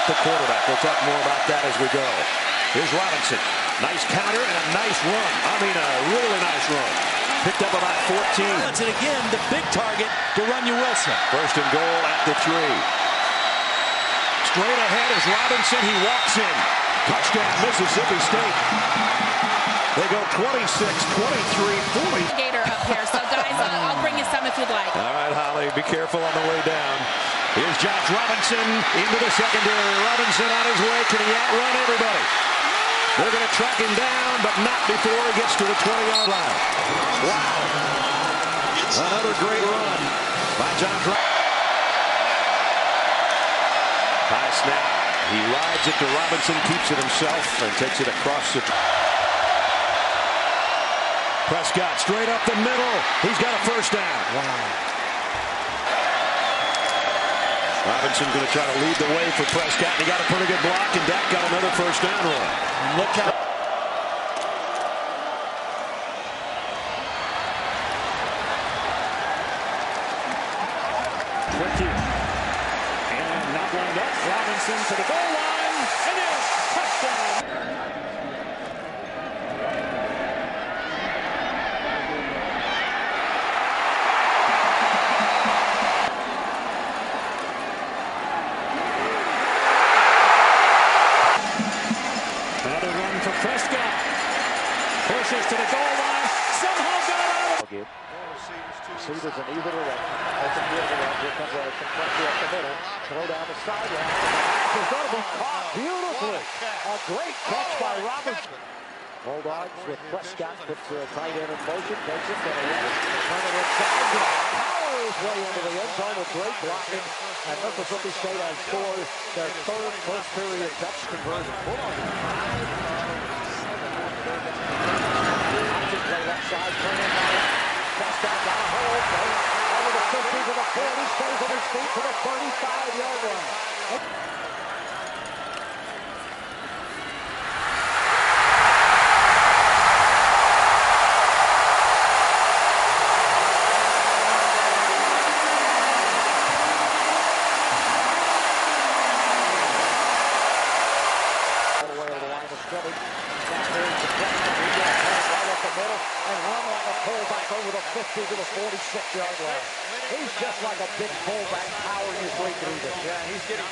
not the quarterback. We'll talk more about that as we go. Here's Robinson. Nice counter and a nice run. I mean, a really nice run. Picked up about 14. And again, the big target to Runyon Wilson. First and goal at the 3. Straight ahead is Robinson. He walks in. Touchdown, Mississippi State. They go 26, 23, 40. Gator up here. So, guys, I'll bring you some if you'd like. All right, Holly, be careful on the way down. Here's Josh Robinson into the secondary. Robinson on his way. Can he outrun everybody? They're going to track him down, but not before he gets to the 20-yard line. Wow. Another great run by Josh Robinson. High snap. He rides it to Robinson, keeps it himself, and takes it across the... Prescott straight up the middle. He's got a first down. Wow. Robinson going to try to lead the way for Prescott. He got a pretty good block, and Dak got another first down run. Look how... Tricky. And not lined up. Robinson to the goal line. And there's touchdown. Another run for Prescott. Pushes to the goal line. Somehow got out of it. Receivers in either direction. Open field around. Here comes Wilson. Quickly up the middle. Throw down the sideline. It's going to be caught beautifully. A great catch by Robinson. Bulldogs with Prescott puts the tight end in motion. Takes it to the right. Turn it inside. Power his way into the end zone with great blocking. And Mississippi State has scored their third first period touch conversion. Play left side. Turn in by Prescott got a hold, over the 50 to the 40, stays on his feet to the 35-yard line. All the way to the line of scrimmage. Now here's the Prescott. He gets right up the middle and run like a fullback over the 50 to the 46-yard line. He's just like a big fullback powering his way through this. Yeah, he's getting...